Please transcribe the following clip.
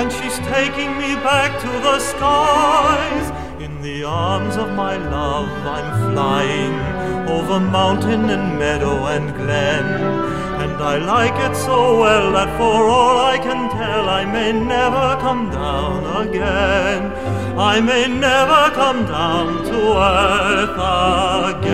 and she's taking me back to the skies. In the arms of my love I'm flying, over mountain and meadow and glen, and I like it so well that for all I can tell I may never come down again. I may never come down to earth again.